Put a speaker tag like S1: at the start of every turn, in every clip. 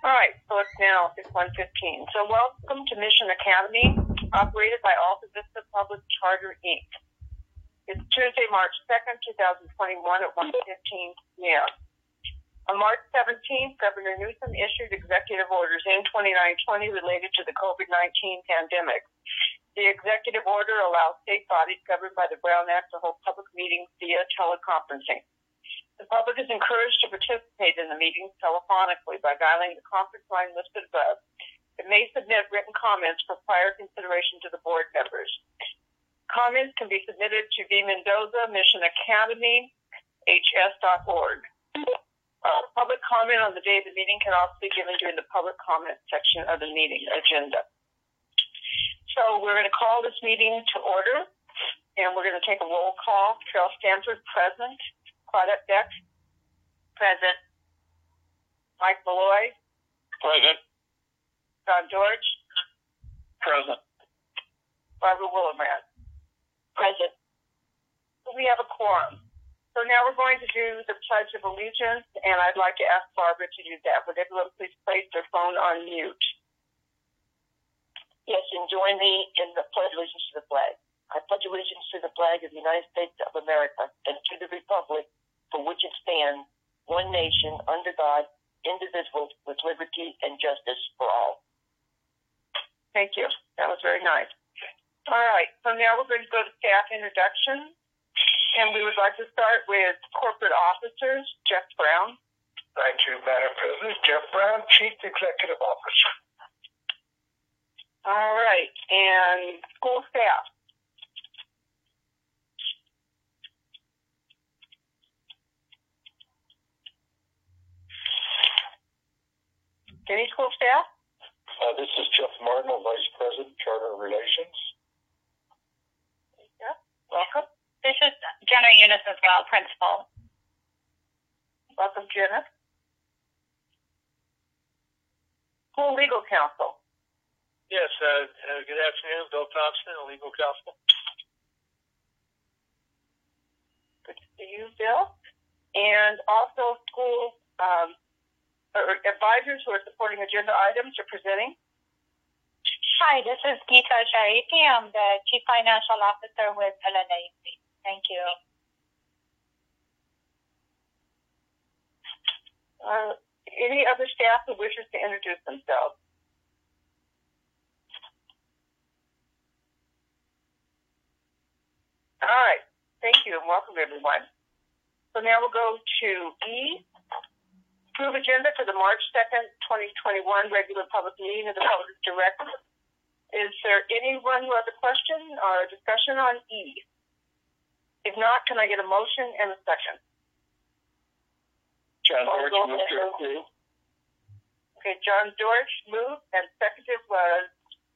S1: All right, so it's now 1:15. So welcome to Mission Academy, operated by Alta Vista Public Charter, Inc. It's Tuesday, March 2nd, 2021 at 1:15 p.m. On March 17th, Governor Newsom issued Executive Orders N-2920 related to the COVID-19 pandemic. The executive order allows state bodies governed by the Brown Act to hold public meetings via teleconferencing. The public is encouraged to participate in the meetings telephonically by dialing the conference line listed above. It may submit written comments for prior consideration to the board members. Comments can be submitted to V. Mendoza, Mission Academy, hs.org. Public comment on the day of the meeting can also be given during the public comment section of the meeting agenda. So we're going to call this meeting to order, and we're going to take a roll call. Carol Stanford, present. Claudette Beck, present. Mike Malloy,
S2: present.
S1: John George,
S2: Present.
S1: Barbara Willebrand, present. So we have a quorum. So now we're going to do the Pledge of Allegiance, and I'd like to ask Barbara to do that. Would everyone please place their phone on mute?
S3: Yes, and join me in the pledge of allegiance to the flag. I pledge allegiance to the flag of the United States of America and to the republic for which it stands, one nation, under God, indivisible, with liberty and justice for all.
S1: Thank you. That was very nice. All right, so now we're going to go to staff introductions, and we would like to start with corporate officers. Jeff Brown.
S2: Thank you, Madam President. Jeff Brown, Chief Executive Officer.
S1: All right, and school staff. Any school staff?
S2: This is Jeff Martin, Vice President, Charter Relations.
S1: Yeah, welcome.
S4: This is Jenna Eunice as well, Principal.
S1: Welcome, Jenna. School Legal Counsel.
S5: Yes, good afternoon. Bill Thompson, Legal Counsel.
S1: Good to see you, Bill. And also school advisors who are supporting agenda items are presenting.
S4: Hi, this is Geeta Sharifi. I'm the Chief Financial Officer with LNAC. Thank you.
S1: Any other staff who wishes to introduce themselves? All right. Thank you, and welcome, everyone. So now we'll go to E. Approve agenda for the March 2nd, 2021 regular public meeting of the Board of Directors. Is there anyone who has a question or a discussion on E? If not, can I get a motion and a second?
S2: John George, move to approve.
S1: Okay, John George moved, and seconded was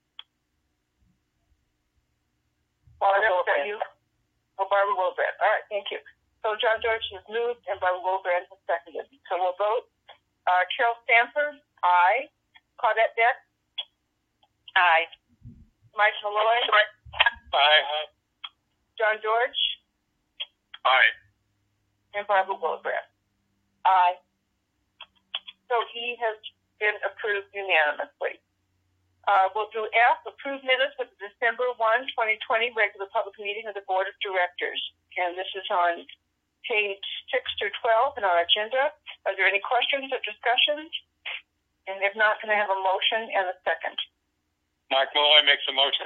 S1: Barbara Willebrand. All right, thank you. So John George has moved, and Barbara Willebrand has seconded. So we'll vote. Carol Stanford, aye. Claudette Beck,
S4: Aye.
S1: Mike Malloy,
S2: Aye.
S1: John George,
S2: Aye.
S1: and Barbara Willebrand.
S4: Aye.
S1: So he has been approved unanimously. We'll do F, approve minutes of the December 1, 2020 regular public meeting of the Board of Directors. And this is on page 6 through 12 in our agenda. Are there any questions or discussions? And if not, can I have a motion and a second?
S2: Mike Malloy makes a motion.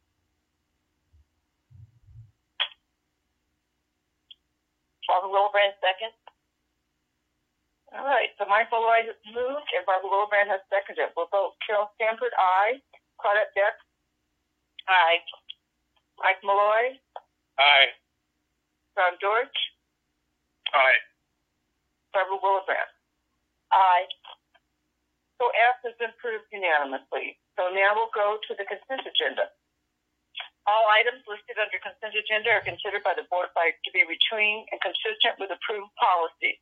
S3: Barbara Willebrand, second.
S1: All right, so Mike Malloy has moved and Barbara Willebrand has seconded. We'll vote Carol Stanford, aye. Claudette Beck,
S4: Aye.
S1: Mike Malloy,
S2: Aye.
S1: John George,
S2: Aye.
S1: Barbara Willebrand.
S4: Aye.
S1: So F has been approved unanimously. So now we'll go to the consent agenda. All items listed under consent agenda are considered by the board to be routine and consistent with approved policies.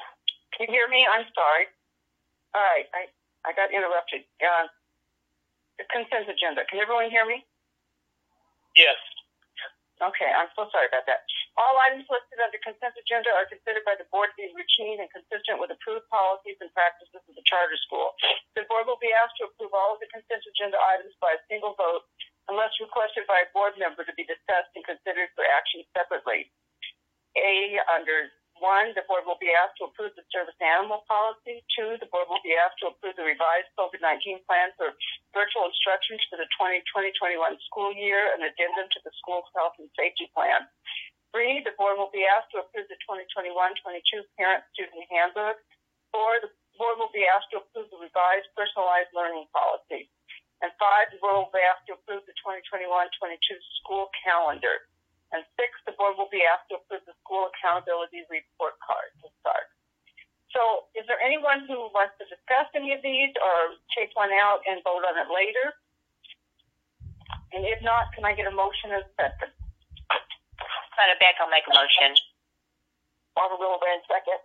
S1: Can you hear me? I'm sorry. All right, I got interrupted. the consent agenda. Can everyone hear me?
S5: Yes.
S1: Okay, I'm so sorry about that. All items listed under consent agenda are considered by the board to be routine and consistent with approved policies and practices of the charter school. The board will be asked to approve all of the consent agenda items by a single vote unless requested by a board member to be discussed and considered for action separately. Under 1, the board will be asked to approve the service animal policy. 2, the board will be asked to approve the revised COVID-19 plan for virtual instructions for the 2020-21 school year, an addendum to the school health and safety plan. 3, the board will be asked to approve the 2021-22 parent-student handbook. 4, the board will be asked to approve the revised personalized learning policy. And 5, the board will be asked to approve the 2021-22 school calendar. And 6, the board will be asked to approve the school accountability report card to start. So is there anyone who wants to discuss any of these or take one out and vote on it later? And if not, can I get a motion as second?
S3: Claudette Beck, I'll make a motion. Barbara Wilbrand, second.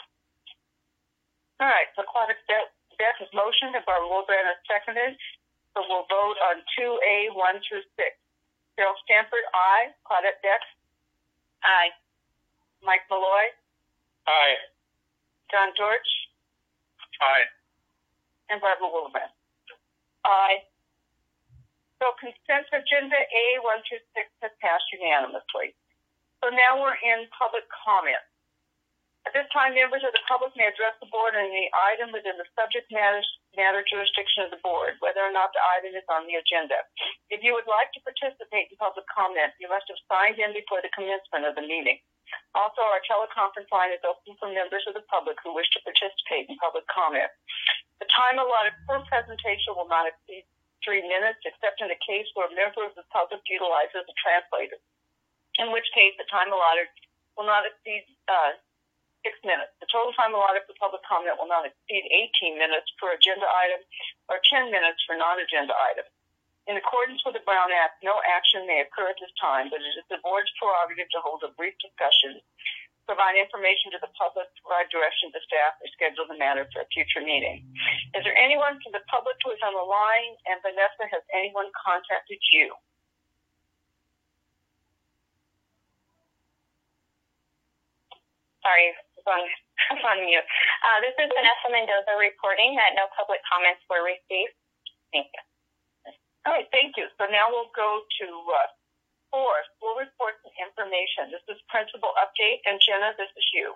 S1: All right, so Claudette Beck has motioned and Barbara Wilbrand has seconded. So we'll vote on 2A, 1 through 6. Cheryl Stanford, aye. Claudette Beck?
S3: Aye.
S1: Mike Malloy?
S5: Aye.
S1: John George?
S5: Aye.
S1: And Barbara Wilbrand?
S3: Aye.
S1: So consent agenda A, 1 through 6 has passed unanimously. So now we're in public comment. At this time, members of the public may address the board on any item within the subject matter jurisdiction of the board, whether or not the item is on the agenda. If you would like to participate in public comment, you must have signed in before the commencement of the meeting. Also, our teleconference line is open for members of the public who wish to participate in public comment. The time allotted per presentation will not exceed 3 minutes, except in the case where a member of the public utilizes a translator, in which case the time allotted will not exceed 6 minutes. The total time allotted for public comment will not exceed 18 minutes per agenda item or 10 minutes for non-agenda items. In accordance with the Brown Act, no action may occur at this time, but it is the board's prerogative to hold a brief discussion, provide information to the public, provide direction to staff, or schedule the matter for a future meeting. Is there anyone from the public who is on the line? And Vanessa, has anyone contacted you?
S4: Sorry, I'm on mute. This is Vanessa Mendoza reporting that no public comments were received. Thank you.
S1: All right, thank you. So now we'll go to 4, school reports and information. This is principal update, and Jenna, this is you.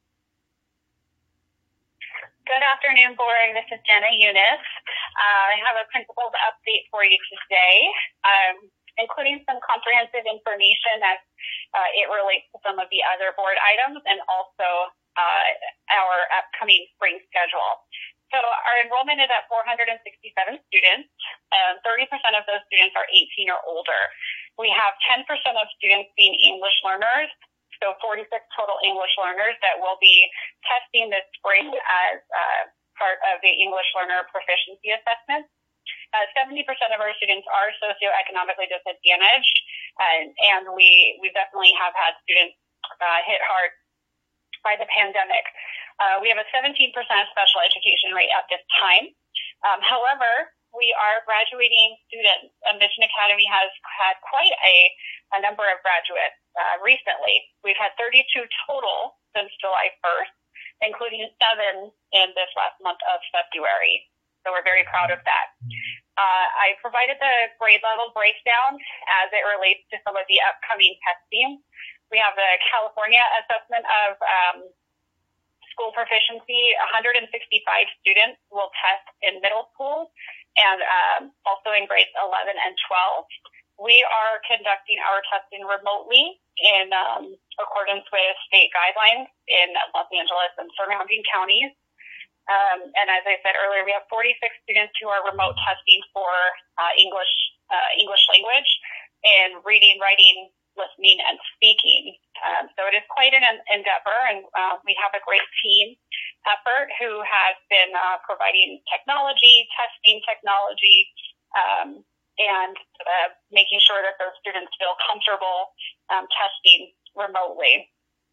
S4: Good afternoon, board. This is Jenna Eunice. I have a principal's update for you today, including some comprehensive information as it relates to some of the other board items and also our upcoming spring schedule. So our enrollment is at 467 students. 30% of those students are 18 or older. We have 10% of students being English learners, so 46 total English learners that will be testing this spring as part of the English learner proficiency assessment. 70% of our students are socioeconomically disadvantaged, and we definitely have had students hit hard by the pandemic. We have a 17% special education rate at this time. However, we are graduating students. Mission Academy has had quite a number of graduates recently. We've had 32 total since July 1st, including 7 in this last month of February. So we're very proud of that. I provided the grade level breakdown as it relates to some of the upcoming testing. We have the California assessment of school proficiency. 165 students will test in middle school and also in grades 11 and 12. We are conducting our testing remotely in accordance with state guidelines in Los Angeles and surrounding counties. And as I said earlier, we have 46 students who are remote testing for English language and reading, writing, listening, and speaking. So it is quite an endeavor, and we have a great team effort who has been providing technology, testing technology, and making sure that those students feel comfortable testing remotely.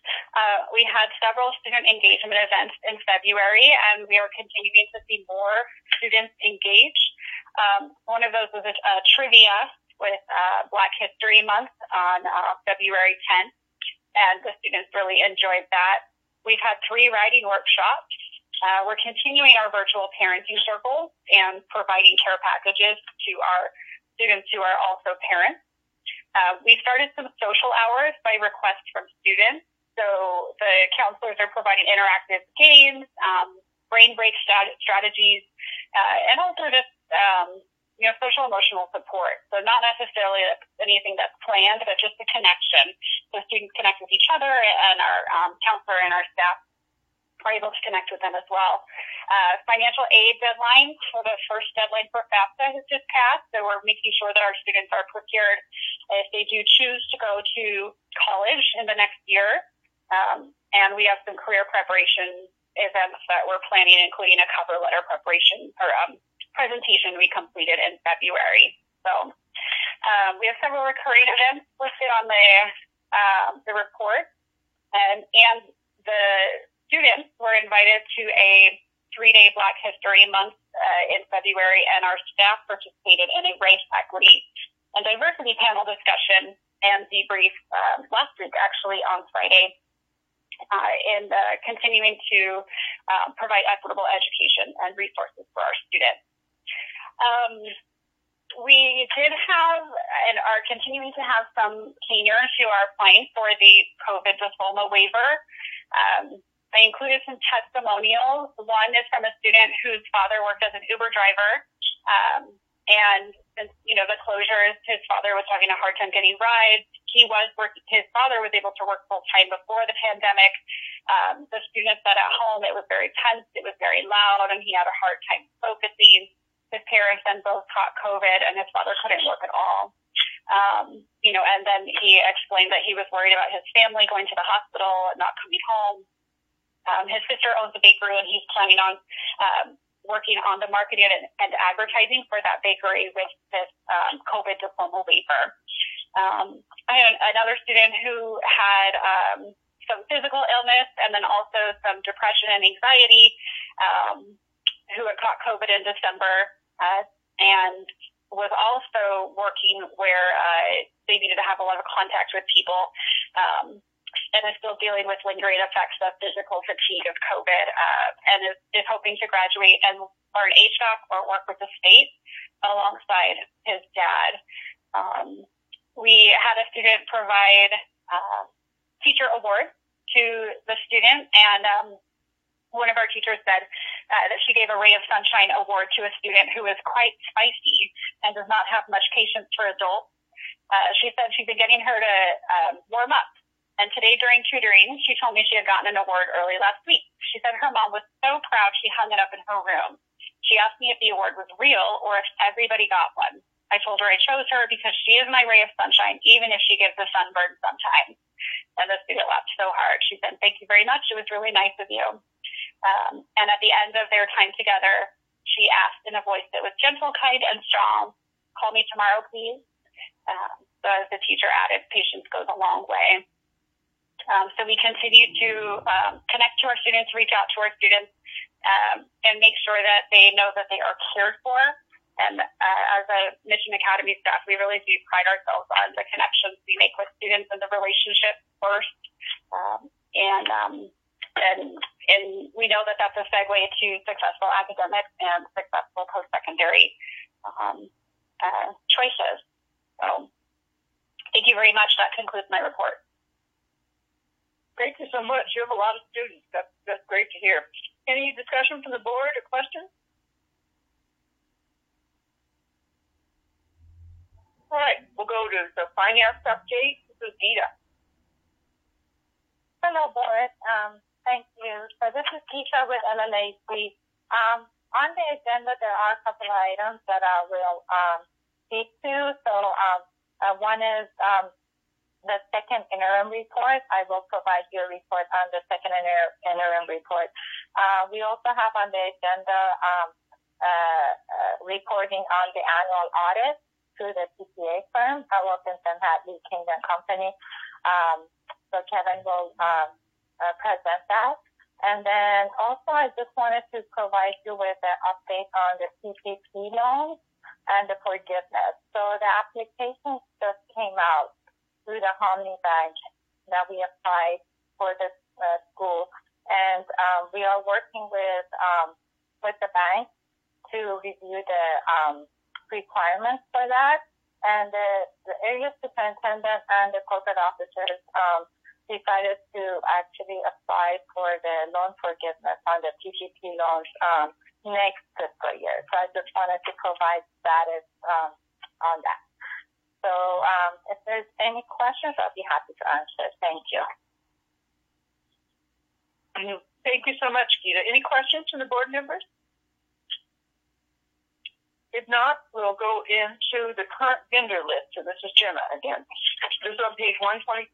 S4: We had several student engagement events in February, and we are continuing to see more students engage. One of those was a trivia with Black History Month on February 10th, and the students really enjoyed that. We've had 3 writing workshops. We're continuing our virtual parenting circles and providing care packages to our students who are also parents. We started some social hours by request from students. So the counselors are providing interactive games, brain break strategies, and also just social emotional support. So not necessarily anything that's planned, but just a connection. So students connect with each other, and our counselor and our staff are able to connect with them as well. Financial aid deadlines for the first deadline for FAFSA has just passed, so we're making sure that our students are procured if they do choose to go to college in the next year. And we have some career preparation events that we're planning, including a cover letter preparation or presentation we completed in February. So we have several recurring events listed on the report, and the students were invited to a 3-day Black History Month in February, and our staff participated in a race equity and diversity panel discussion and debrief last week, actually on Friday, in continuing to provide equitable education and resources for our students. We did have and are continuing to have some seniors who are applying for the COVID diploma waiver. I included some testimonials. One is from a student whose father worked as an Uber driver. And since, the closures, his father was having a hard time getting rides. His father was able to work full time before the pandemic. The student said at home it was very tense, it was very loud, and he had a hard time focusing. His parents then both caught COVID, and his father couldn't work at all. And then he explained that he was worried about his family going to the hospital and not coming home. His sister owns a bakery, and he's planning on working on the marketing and advertising for that bakery with this COVID diploma waiver. I had another student who had some physical illness and then also some depression and anxiety, who had caught COVID in December, and was also working where they needed to have a lot of contact with people, and is still dealing with lingering effects of physical fatigue of COVID, and is hoping to graduate and learn HVAC or work with the state alongside his dad. We had a student provide teacher awards to the student, and one of our teachers said that she gave a Ray of Sunshine award to a student who is quite spicy and does not have much patience for adults. She said she'd been getting her to warm up. And today during tutoring, she told me she had gotten an award early last week. She said her mom was so proud she hung it up in her room. She asked me if the award was real or if everybody got one. I told her I chose her because she is my ray of sunshine, even if she gives a sunburn sometimes. And the student laughed so hard. She said, "Thank you very much. It was really nice of you." And at the end of their time together, she asked in a voice that was gentle, kind, and strong, "Call me tomorrow, please." So as the teacher added, patience goes a long way. So we continue to connect to our students, reach out to our students, and make sure that they know that they are cared for. And as a Mission Academy staff, we really do pride ourselves on the connections we make with students and the relationship first. And we know that that's a segue to successful academic and successful post-secondary choices. So thank you very much. That concludes my report.
S1: Thank you so much. You have a lot of students. That's great to hear. Any discussion from the board or questions? All right, we'll go to the finance update. This is Gita.
S6: Hello, board. Thank you. So this is Keisha with LLAC. On the agenda, there are a couple of items that I will speak to. So one is the second interim report. I will provide you a report on the second interim report. We also have on the agenda reporting on the annual audit through the CPA firm, Wilkinson Hadley King & Company. So Kevin will present that. And then also I just wanted to provide you with an update on the PPP loans and the forgiveness. So the applications just came out through the Hominy Bank that we applied for the school. And we are working with the bank to review the requirements for that. And the area superintendent and the corporate officers decided to actually apply for the loan forgiveness on the PPP loans next fiscal year. So I just wanted to provide status on that. So if there's any questions, I'll be happy to answer. Thank you.
S1: Thank you so much, Gita. Any questions from the board members? If not, we'll go into the current vendor list. So this is Jenna again. This is on page 126.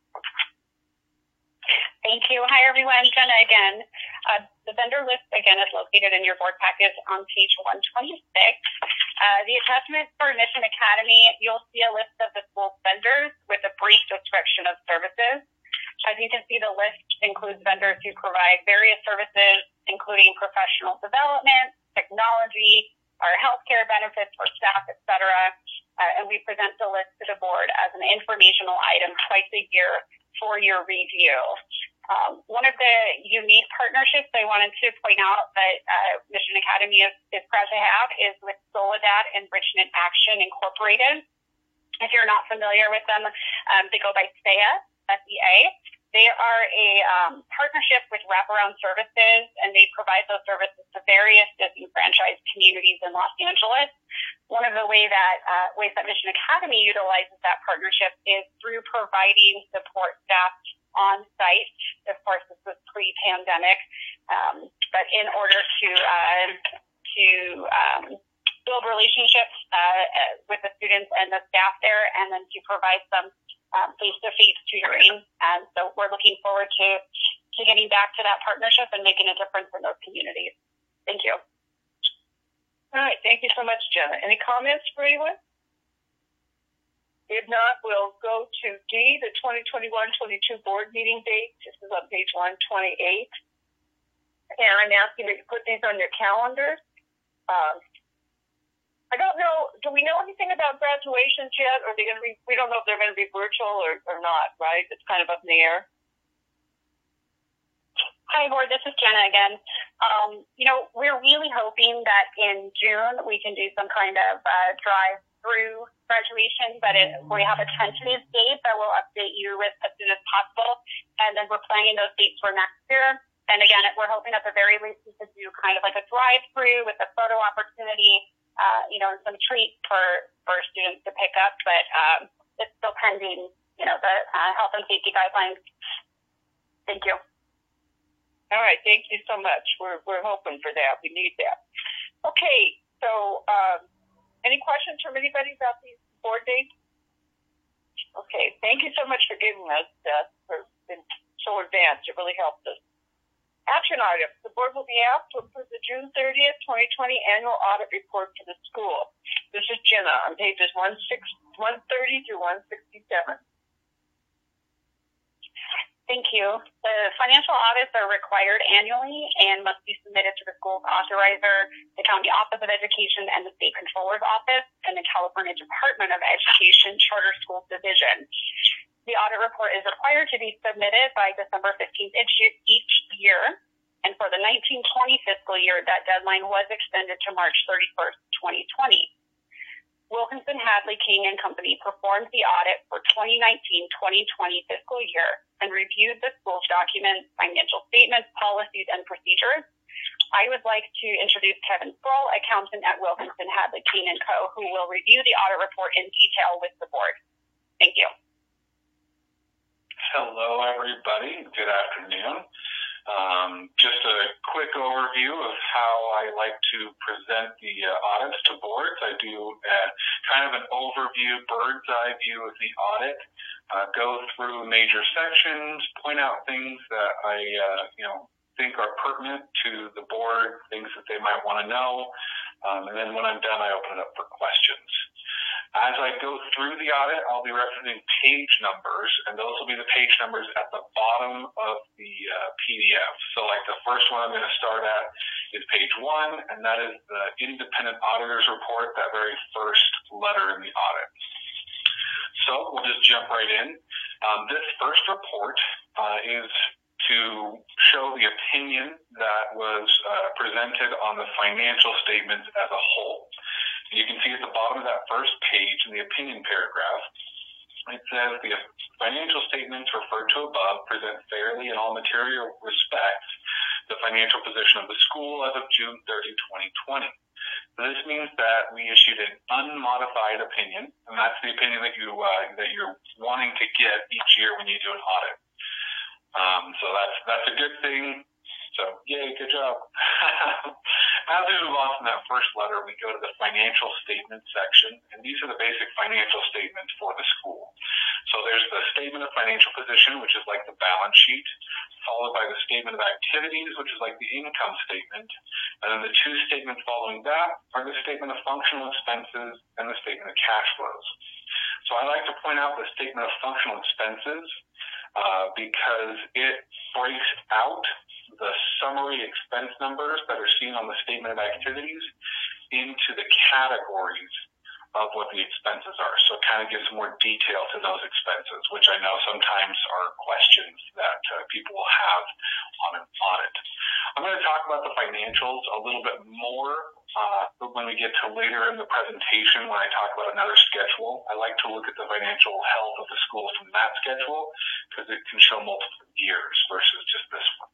S4: Thank you. Hi, everyone. Jenna again. The vendor list, again, is located in your board package on page 126. The attachment for Mission Academy, you'll see a list of the school vendors with a brief description of services. As you can see, the list includes vendors who provide various services, including professional development, technology, our healthcare benefits for staff, et cetera. And we present the list to the board as an informational item twice a year for your review. One of the unique partnerships I wanted to point out that Mission Academy is proud to have is with Soledad Enrichment Action Incorporated. If you're not familiar with them, they go by SEA, S-E-A. They are a partnership with Wraparound Services, and they provide those services to various disenfranchised communities in Los Angeles. One of the ways that Mission Academy utilizes that partnership is through providing support staff on site. Of course, this was pre-pandemic, but in order to build relationships with the students and the staff there, and then to provide some face-to-face tutoring. And so we're looking forward to getting back to that partnership and making a difference in those communities. Thank you.
S1: All right. Thank you so much, Jenna. Any comments for anyone? If not, we'll go to D, the 2021-22 board meeting date. This is on page 128. And I'm asking that you put these on your calendars. I don't know, do we know anything about graduations yet? Or are they going to be, we don't know if they're going to be virtual or not, right? It's kind of up in the air.
S4: Hi, board. This is Jenna again. We're really hoping that in June we can do some kind of drive-through graduation, but we have a tentative date that we'll update you with as soon as possible, and then we're planning those dates for next year. And again, we're hoping at the very least we could do kind of like a drive-through with a photo opportunity, and some treats for students to pick up, but it's still pending, the health and safety guidelines. Thank you.
S1: All right, thank you so much. We're hoping for that. We need that. Okay, so any questions from anybody about these board dates? Okay, thank you so much for giving us that. Been so advanced. It really helped us. Action items. The board will be asked to approve the June 30th, 2020 annual audit report for the school. This is Jenna on pages 130 through 167.
S4: Thank you. The financial audits are required annually and must be submitted to the school's authorizer, the County Office of Education, and the State Controller's Office, and the California Department of Education Charter Schools Division. The audit report is required to be submitted by December 15th each year, and for the 1920 fiscal year, that deadline was extended to March 31st, 2020. Wilkinson Hadley King & Company performed the audit for 2019-2020 fiscal year and reviewed the school's documents, financial statements, policies, and procedures. I would like to introduce Kevin Sproul, accountant at Wilkinson Hadley King & Co., who will review the audit report in detail with the board. Thank you.
S7: Hello, everybody. Good afternoon. Just a quick overview of how I like to present the audits to boards. I do kind of an overview, bird's eye view of the audit, go through major sections, point out things that I think are pertinent to the board, things that they might want to know, and then when I'm done, I open it up for questions. As I go through the audit, I'll be referencing page numbers, and those will be the page numbers at the bottom of the PDF. So like the first one I'm going to start at is page 1, and that is the independent auditor's report, that very first letter in the audit. So we'll just jump right in. This first report is to show the opinion that was presented on the financial statements as a whole. You can see at the bottom of that first page in the opinion paragraph, it says the financial statements referred to above present fairly in all material respects the financial position of the school as of June 30, 2020. So this means that we issued an unmodified opinion, and that's the opinion that you're wanting to get each year when you do an audit. So that's a good thing. So yay, good job. As we move on from that first letter, we go to the financial statement section, and these are the basic financial statements for the school. So there's the statement of financial position, which is like the balance sheet, followed by the statement of activities, which is like the income statement, and then the two statements following that are the statement of functional expenses and the statement of cash flows. So I like to point out the statement of functional expenses because it breaks out the summary expense numbers that are seen on the statement of activities into the categories of what the expenses are. So it kind of gives more detail to those expenses, which I know sometimes are questions that people will have on an audit. I'm going to talk about the financials a little bit more when we get to later in the presentation when I talk about another schedule. I like to look at the financial health of the school from that schedule because it can show multiple years versus just this one.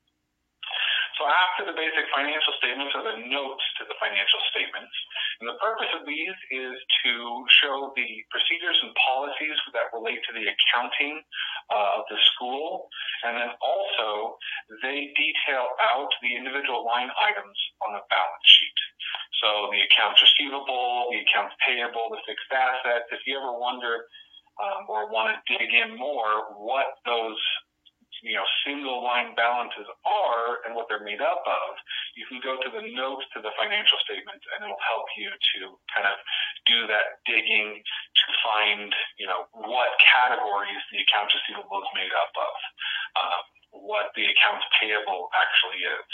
S7: So after the basic financial statements are the notes to the financial statements. And the purpose of these is to show the procedures and policies that relate to the accounting of the school. And then also they detail out the individual line items on the balance sheet. So the accounts receivable, the accounts payable, the fixed assets. If you ever wonder or want to dig in more what those single line balances are and what they're made up of, you can go to the notes to the financial statements and it'll help you to kind of do that digging to find, what categories the accounts receivable is made up of, what the accounts payable actually is.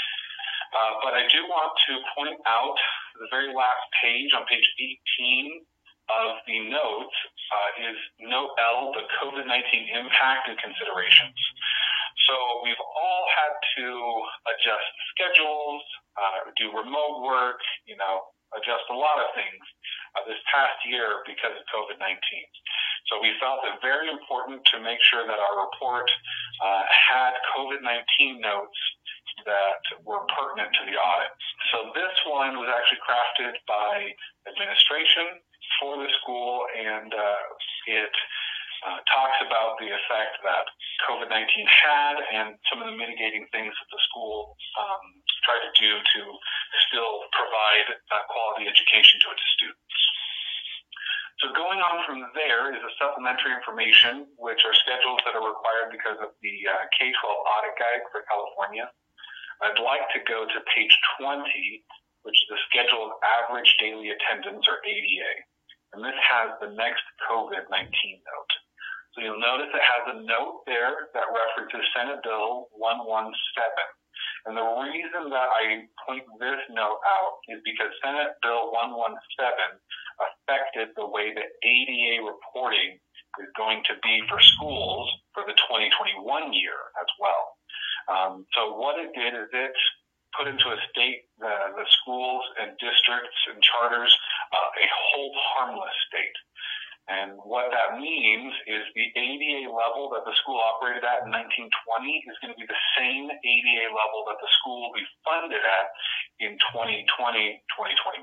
S7: But I do want to point out the very last page on page 18 of the notes is Note L, the COVID-19 impact and considerations. So we've all had to adjust schedules, do remote work, adjust a lot of things this past year because of COVID-19. So we felt it very important to make sure that our report had COVID-19 notes that were pertinent to the audit. So this one was actually crafted by administration for the school, and it talks about the effect that COVID-19 had and some of the mitigating things that the school tried to do to still provide quality education to its students. So going on from there is the supplementary information, which are schedules that are required because of the K-12 audit guide for California. I'd like to go to page 20, which is the schedule of average daily attendance, or ADA. And this has the next COVID-19 note. So you'll notice it has a note there that references Senate Bill 117. And the reason that I point this note out is because Senate Bill 117 affected the way that ADA reporting is going to be for schools for the 2021 year as well. So what it did is it put into a state the schools and districts and charters a hold harmless state. And what that means is the ADA level that the school operated at in 1920 is going to be the same ADA level that the school will be funded at in 2020, 2021.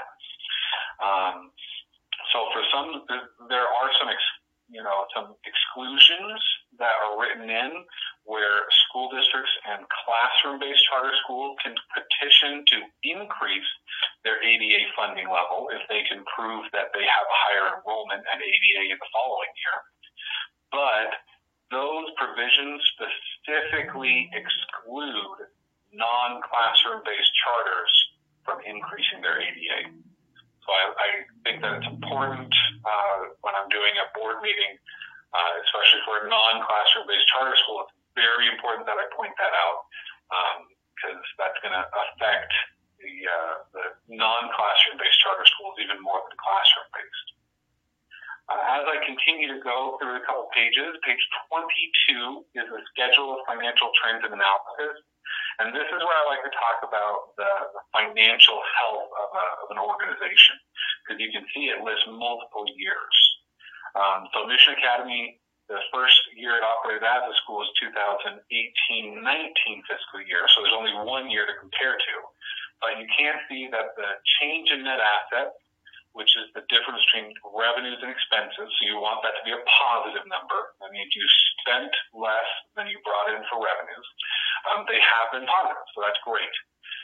S7: So for some, there are some exclusions that are written in where school districts and classroom-based charter schools can petition to increase their ADA funding level if they can prove that they have a higher enrollment at ADA in the following year. But those provisions specifically exclude non-classroom-based charters from increasing their ADA. So I think think that it's important when I'm doing a board meeting, especially for a non-classroom-based charter school. It's very important that I point that out because that's going to affect the non-classroom-based charter schools even more than classroom-based. As I continue to go through a couple pages, page 22 is a schedule of financial trends and analysis. And this is where I like to talk about the financial health of an organization, because you can see it lists multiple years. So Mission Academy, the first year it operated as a school is 2018-19 fiscal year, so there's only 1 year to compare to. But you can see that the change in net assets, which is the difference between revenues and expenses, so you want that to be a positive number. That means you spent less than you brought in for revenues. They have been positive, so that's great.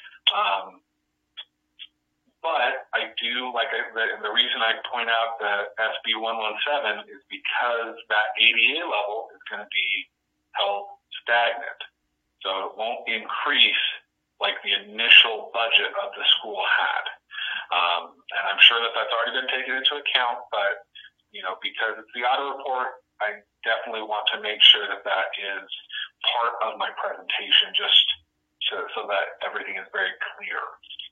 S7: But I do, the reason I point out the SB 117 is because that ADA level is going to be held stagnant. So it won't increase like the initial budget of the school had. And I'm sure that that's already been taken into account, but, because it's the audit report, I definitely want to make sure that that is part of my presentation just so that everything is very clear.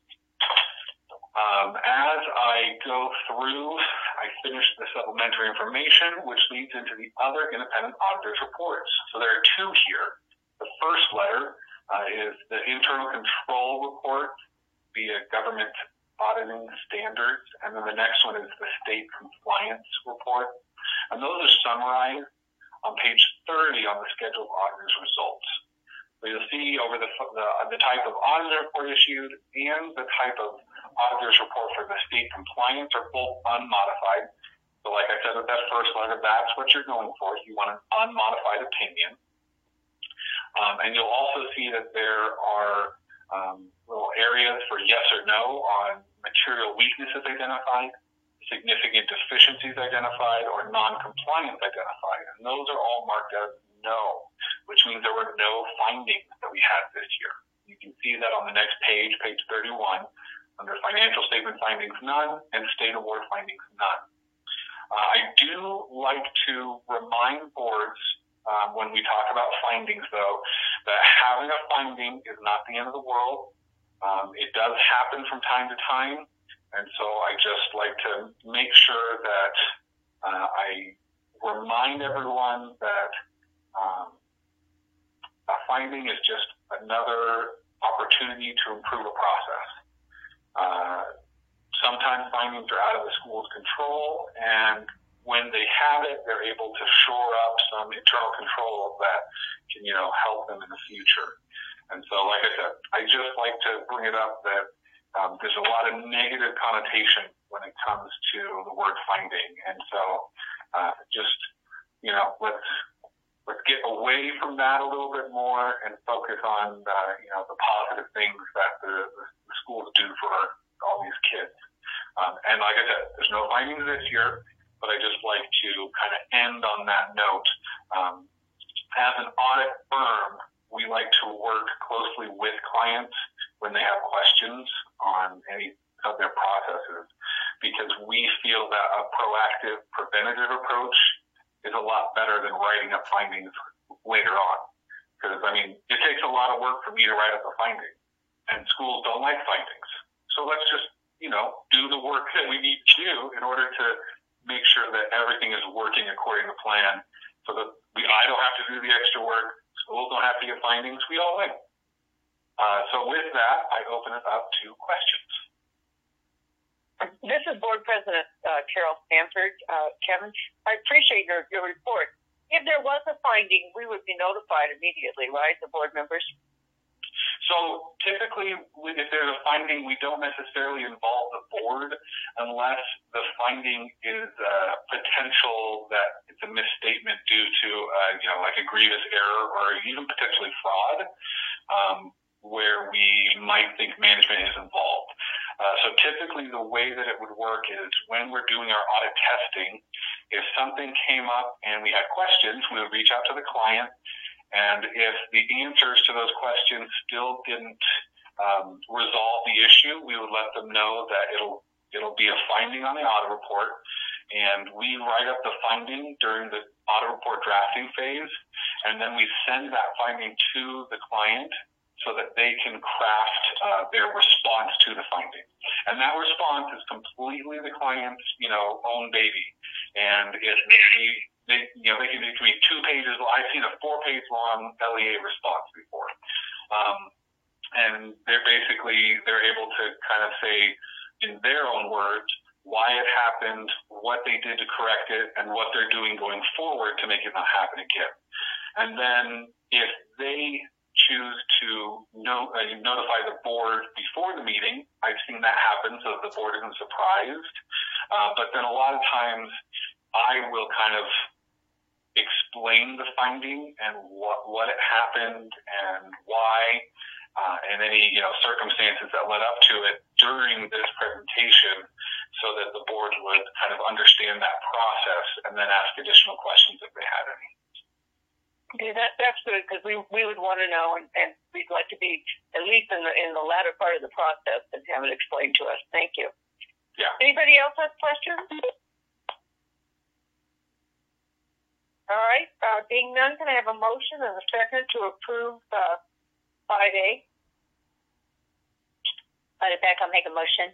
S7: As I go through, I finish the supplementary information, which leads into the other independent auditors' reports. So there are two here. The first letter is the internal control report via government auditing standards, and then the next one is the state compliance report. And those are summarized on page 30 on the schedule of auditors' results. So you'll see over the type of auditor report issued and the type of auditor's report for the state compliance are both unmodified. So like I said with that first letter, that's what you're going for. You want an unmodified opinion. And you'll also see that there are little areas for yes or no on material weaknesses identified, significant deficiencies identified, or non-compliance identified. And those are all marked as no, which means there were no findings that we had this year. You can see that on the next page, page 31, under financial statement findings, none, and state award findings, none. I do like to remind boards when we talk about findings, though, that having a finding is not the end of the world. It does happen from time to time, and so I just like to make sure that I remind everyone that a finding is just another opportunity to improve a process. Sometimes findings are out of the school's control, and when they have it, they're able to shore up some internal controls that can, help them in the future. And so, like I said, I just like to bring it up that there's a lot of negative connotation when it comes to the word finding. And so let's get away from that a little bit more and focus on, the positive things that the schools do for all these kids. And like I said, there's no findings this year, but I just like to kind of end on that note. As an audit firm, we like to work closely with clients when they have questions on any of their processes, because we feel that a proactive, preventative approach is a lot better than writing up findings later on. Because, it takes a lot of work for me to write up a finding, and schools don't like findings. So let's just, do the work that we need to do in order to make sure that everything is working according to plan, so that I don't have to do the extra work, schools don't have to get findings, we all win. So with that, I open it up to questions.
S1: This is Board President Carol Stanford. Kevin, I appreciate your report. If there was a finding, we would be notified immediately, right, the board members?
S7: So typically, if there's a finding, we don't necessarily involve the board unless the finding is potential that it's a misstatement due to, like a grievous error or even potentially fraud, where we might think management is involved. So typically the way that it would work is when we're doing our audit testing, if something came up and we had questions, we would reach out to the client. And if the answers to those questions still didn't resolve the issue, we would let them know that it'll It'll be a finding on the audit report, and we write up the finding during the audit report drafting phase, and then we send that finding to the client so that they can craft their response to the finding. And that response is completely the client's, own baby. And it can be 2 pages. I've seen a 4-page long LEA response before. And they're able to kind of say in their own words why it happened, what they did to correct it, and what they're doing going forward to make it not happen again. And then if they choose to notify the board before the meeting, I've seen that happen so that the board isn't surprised. But then a lot of times I will kind of explain the finding and what it happened and why, and any circumstances that led up to it during this presentation, so that the board would kind of understand that process and then ask additional questions if they had any.
S1: Okay, that's good, because we would want to know, and we'd like to be at least in the latter part of the process and have it explained to us. Thank you.
S7: Yeah.
S1: Anybody else have questions? All right. Being none, can I have a motion and a second to approve 5A?
S6: Claudia Beck, I'll make a motion.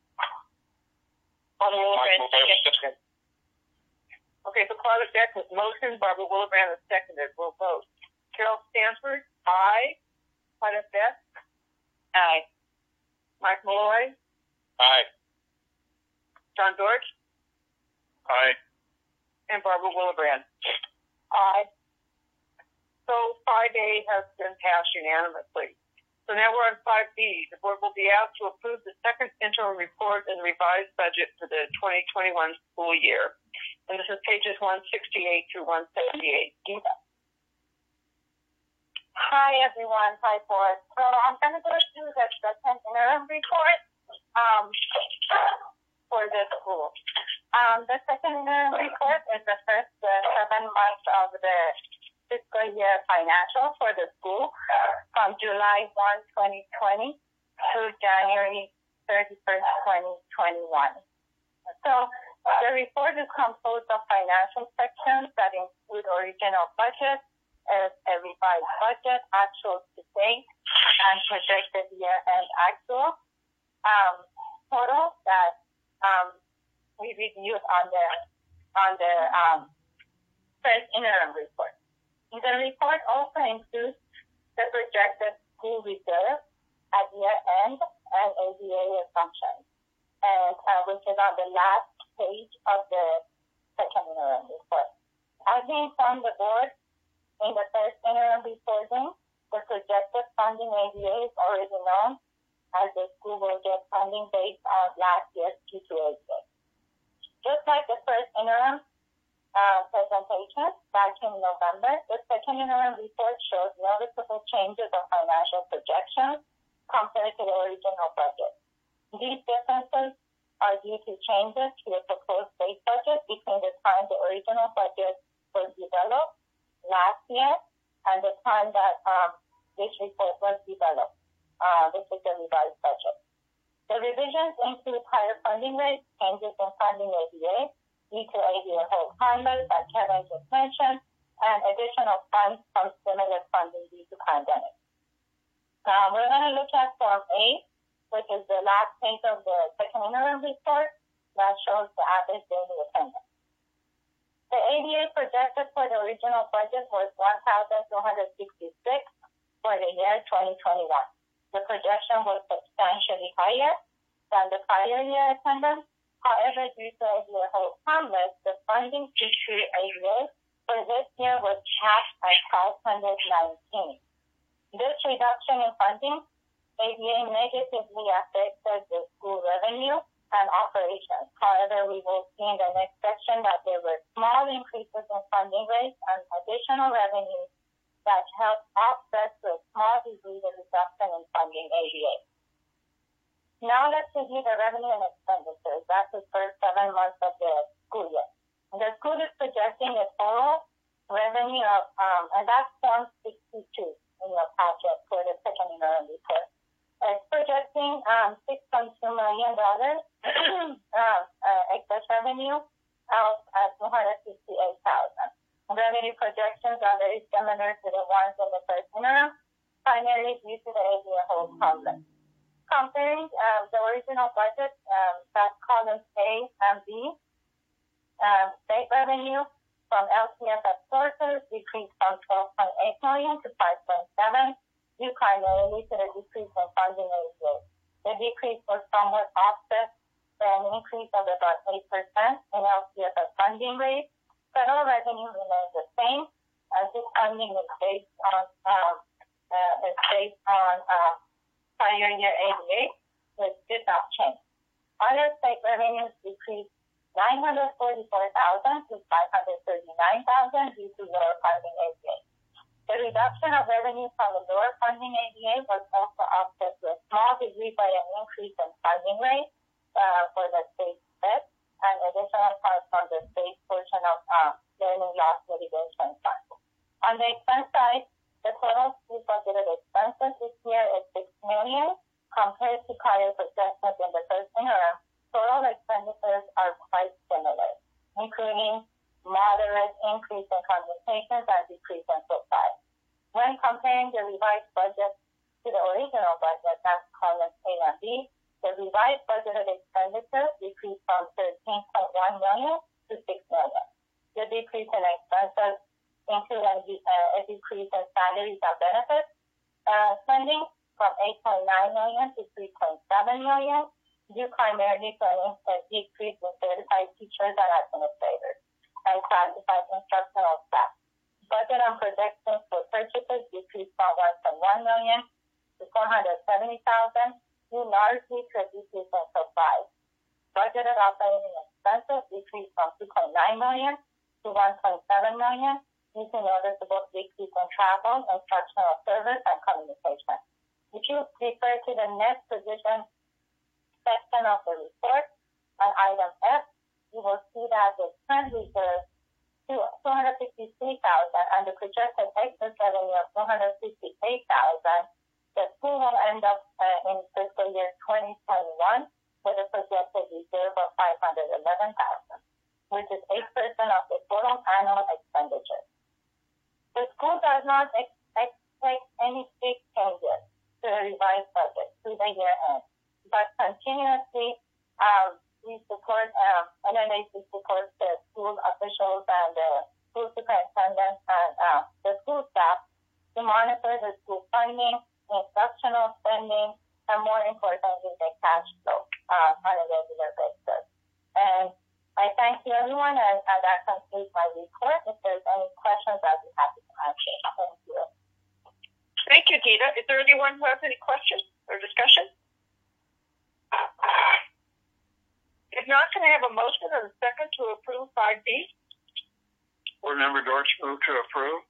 S1: Okay, so Claudia Beck was motion, Barbara Willebrand is seconded. We'll vote. Carol Stanford, aye. Claudia Beck,
S6: Aye.
S1: Mike Malloy,
S5: Aye.
S1: John Dorch,
S5: Aye.
S1: and Barbara Willebrand.
S6: Aye.
S1: So 5A has been passed unanimously. So now we're on 5B. The board will be asked to approve the second interim report and revised budget for the 2021 school year. And this is pages 168 through 178. Gita.
S6: Hi, everyone. Hi, board. So I'm going to go through the second interim report for the school. The second interim report is the first 7 months of the fiscal year financial for the school from July 1, 2020 to January 31st, 2021. So the report is composed of financial sections that include original budget, a revised budget, actual to date, and projected year-end actual total that we reviewed on the first interim report. The report also includes the projected school reserve at year-end and ADA assumptions, and which is on the last page of the second interim report. As we informed the board in the first interim reporting, the projected funding ADA is already known, as the school will get funding based on last year's Q2 ADA. Just like the first interim presentation back in November, the second interim report shows noticeable changes of financial projections compared to the original budget. These differences are due to changes to the proposed base budget between the time the original budget was developed last year and the time that this report was developed. This is the revised budget. The revisions include higher funding rates, changes in funding ADA, due to ADA hold harmless, that Kevin just mentioned, and additional funds from stimulus funding due to pandemic. We're going to look at Form A, which is the last page of the second interim report that shows the average daily attendance. The ADA projected for the original budget was 1,266 for the year 2021. The projection was substantially higher than the prior year attendance. However, due to ADA hold harmless, the funding to ADA for this year was capped at 519. This reduction in funding ADA negatively affected the school revenue and operations. However, we will see in the next section that there were small increases in funding rates and additional revenues that helped offset to a small degree the reduction in funding ADA. Now let's review the revenue and expenditures. That's the first 7 months of the school year. And the school is projecting a total revenue of, and that's Form 62 in your packet for the second interim report. A projecting $6.2 million excess revenue of $258,000. Revenue projections are very similar to the ones in the first interim, primarily due to the ABA hold conflict. Comparing the original budget, that's columns A and B, state revenue from LCFF sources decreased from $12.8 million to $5.7 million, due primarily to the decrease in funding ABA. The decrease was somewhat offset by an increase of about 8% in LCFF funding rate. Federal revenue remains the same, as this funding is based on prior year ABA, which did not change. Other state revenues decreased $944,000 to $539,000 due to lower funding ABA. The reduction of revenue from the lower funding ABA was also offset to a small degree by an increase in funding rate for the state debt and additional funds from the state portion of learning loss mitigation fund. On the expense side, the total school budgeted expenses this year is $6 million compared to prior projections in the first interim. Total expenditures are quite similar, including moderate increase in communications and decrease in supplies. When comparing the revised budget to the original budget, that's columns A and B, the revised budgeted expenditures decreased from $13.1 million to $6 million. The decrease in expenses include a decrease in salaries and benefits spending from $8.9 million to $3.7 million, due primarily to a decrease in certified teachers and administrators and classified instructional staff. Budget and projections for purchases decreased from $1.1 million to $470,000, due largely to a decrease in supplies. Budgeted operating expenses decreased from $2.9 million to $1.7 million, due to noticeable decrease in travel, instructional service, and communication. If you refer to the net position section of the report on item F, you will see that the trend reserve to $253,000 and the projected excess revenue of $258,000. The school will end up in fiscal year 2021 with a projected reserve of $511,000, which is 8% of the total annual expenditure. The school does not expect any big changes to the revised budget through the year end, but continuously we support NNAC supports the school officials and the school superintendents and the school staff to monitor the school funding, instructional spending, and more importantly, the cash flow on a regular basis. And I thank you, everyone, and that concludes my report. If there's any questions, I'll be happy to answer. Thank you.
S1: Thank you, Gita. Is there anyone who has any questions or discussion? If not, can I have a motion and a second to approve 5B?
S2: Board Member Dortch move to approve.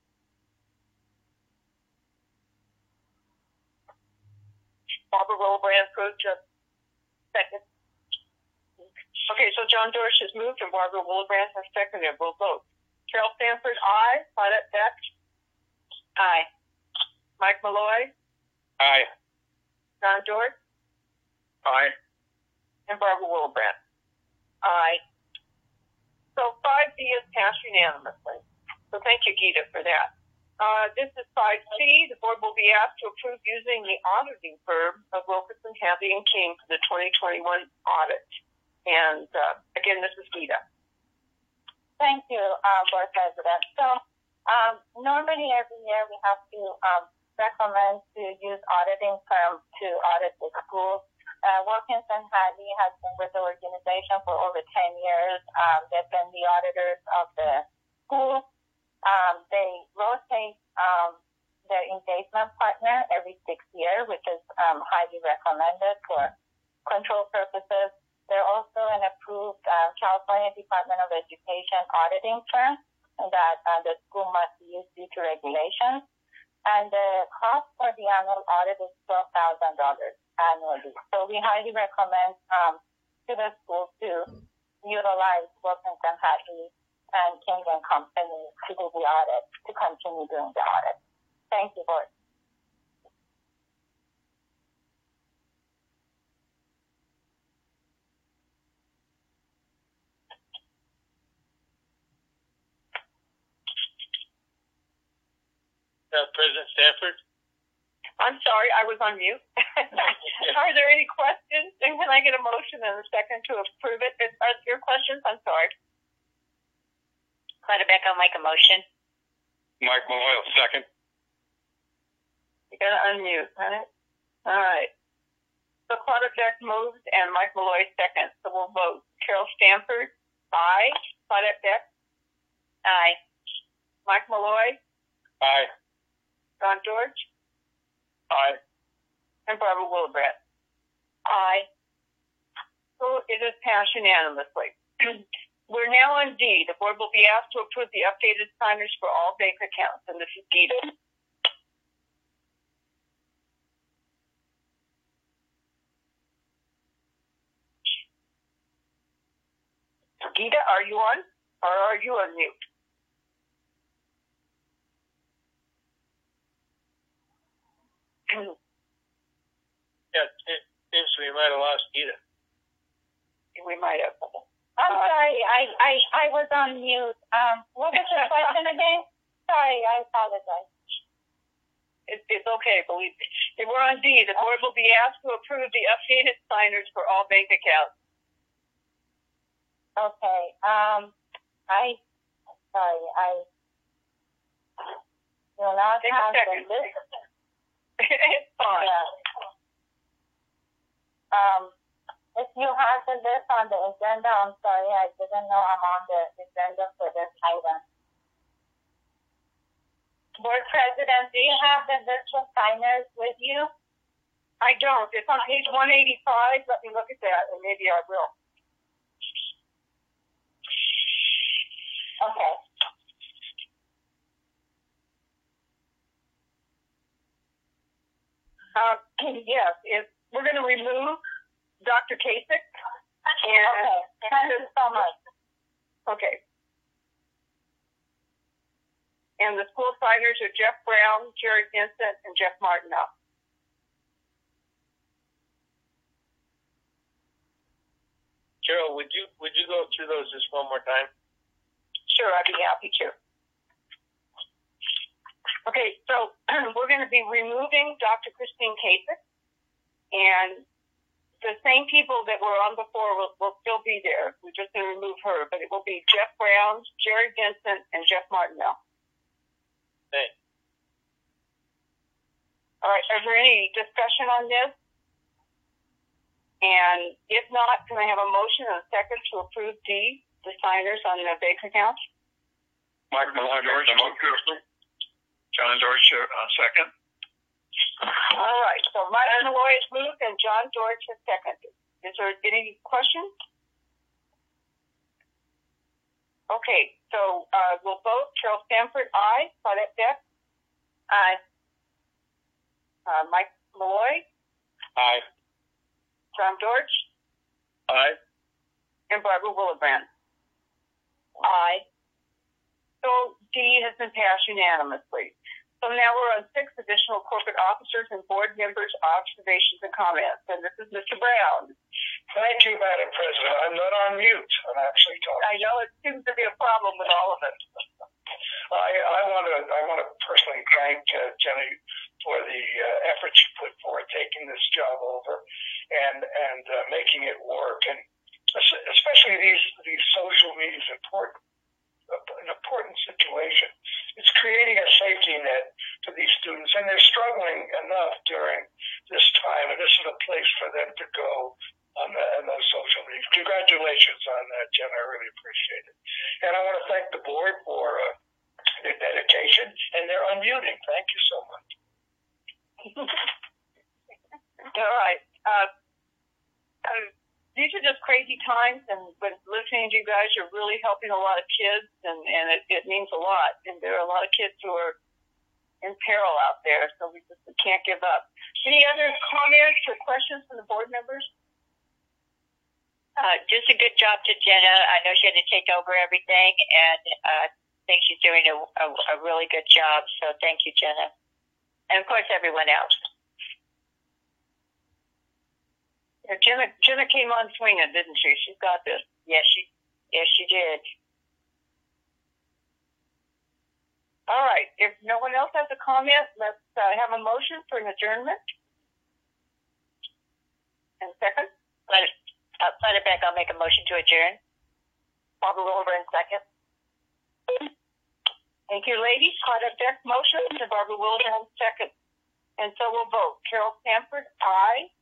S1: Barbara Wilbrand approved to second. Okay, so John Dortch has moved and Barbara Wilbrand has seconded. We'll vote. Carol Stanford, aye. Claudette Beck? Aye. Mike Malloy?
S2: Aye.
S1: John Dortch?
S2: Aye.
S1: And Barbara Wilbrand? Aye. So 5B is passed unanimously. So thank you, Gita, for that. This is 5C. The board will be asked to approve using the auditing firm of Wilkerson, Hanvey & King for the 2021 audit. And again, this is Gita.
S6: Thank you, Board President. So normally every year we have to recommend to use auditing firm to audit the school. Wilkinson Hadley has been with the organization for over 10 years. They've been the auditors of the school. They rotate their engagement partner every 6 years, which is highly recommended for control purposes. They're also an approved California Department of Education auditing firm that the school must use due to regulations. And the cost for the annual audit is $12,000 annually. So we highly recommend to the school to utilize Wilkinson Hadley and King & Company to do the audit, to continue doing the audit. Thank you, Board.
S5: President Stanford.
S1: I'm sorry, I was on mute. Are there any questions? And can I get a motion and a second to approve it? Are there questions? I'm sorry.
S4: Claudia Beck, I'll make a motion.
S7: Mike Malloy, second.
S1: You gotta unmute, right? All right. So Claudia Beck moves and Mike Malloy seconds. So we'll vote. Carol Stanford, aye. Claudia Beck,
S4: Aye.
S1: Mike Malloy,
S7: Aye.
S1: John George,
S7: Aye.
S1: and Barbara Willebrandt.
S4: Aye.
S1: So it is passed unanimously. We're now on D. The board will be asked to approve the updated signers for all bank accounts, and this is Gita. Gita, are you on? Or are you on mute?
S5: Yeah, it seems we might have lost Gita.
S1: We might have.
S6: I'm sorry, I was on mute. What was your question again? Sorry, I apologize.
S1: It's okay, believe me. We're on D. The board will be asked to approve the updated signers for all bank accounts.
S6: Okay. I will not
S1: Take a
S6: have the
S1: second.
S6: list.
S1: It's fine.
S6: Yeah. If you have the list on the agenda, I'm sorry, I didn't know I'm on the agenda for this item. Board President, do you have the list of signers with you?
S1: I don't. It's on page 185. Let me look at that, and maybe I will.
S6: Okay.
S1: Yes, we're going to remove Dr. Kasich. And
S6: Okay. Thank you so much.
S1: Okay. And the school signers are Jeff Brown, Jerry Vincent, and Jeff Martineau.
S5: Carol, would you go through those just one more time?
S1: Sure, I'd be happy to. Okay, so we're going to be removing Dr. Christine Kasich, and the same people that were on before will still be there. We're just going to remove her, but it will be Jeff Brown, Jerry Vincent, and Jeff Martineau.
S5: Thanks.
S1: All right, is there any discussion on this? And if not, can I have a motion and a second to approve D, the signers on the bank account?
S7: Mike Malloy, John George, second.
S1: All right, so Mike Malloy has moved and John George has seconded. Is there any questions? Okay, so we'll vote. Carol Stanford, aye. Claudette Beck? Aye. Mike Malloy?
S7: Aye.
S1: John George?
S5: Aye.
S1: And Barbara Willebrandt?
S6: Aye.
S1: So D has been passed unanimously. So now we're on 6 additional corporate officers and board members' observations and comments. And this is Mr. Brown.
S2: Thank you, Madam President. I'm not on mute. I'm actually talking.
S1: I know it seems to be a problem with all of it.
S2: I want to personally thank Jenny for the effort she put forward taking this job over and making it work. And especially these social media is an important situation. It's creating a safety net for these students, and they're struggling enough during this time, and this is a place for them to go on those social media. Congratulations on that, Jen. I really appreciate it. And I want to thank the board for their dedication and their unmuting. Thank you so much.
S1: All right. These are just crazy times, and but listening to you guys, you're really helping a lot of kids, and it means a lot. And there are a lot of kids who are in peril out there, so we can't give up. Any other comments or questions from the board members?
S4: Just a good job to Jenna. I know she had to take over everything, and I think she's doing a really good job. So thank you, Jenna. And of course, everyone else.
S1: Yeah, Jenna came on swinging, didn't she? She's got this.
S4: Yes, she did.
S1: All right. If no one else has a comment, let's have a motion for an adjournment. And second?
S3: Beck, I'll make a motion to adjourn. Barbara Wilburn, second.
S1: Thank you, ladies. Beck motion to Barbara Wilburn, second. And so we'll vote. Carol Sanford, aye.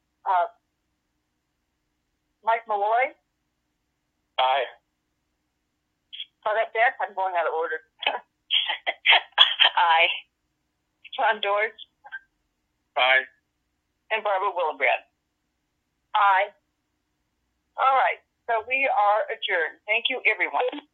S1: Mike Malloy?
S5: Aye.
S1: Beck, I'm going out of order.
S3: Aye.
S1: John George?
S5: Aye.
S1: And Barbara Wilburn? Aye. All right. So we are adjourned. Thank you, everyone.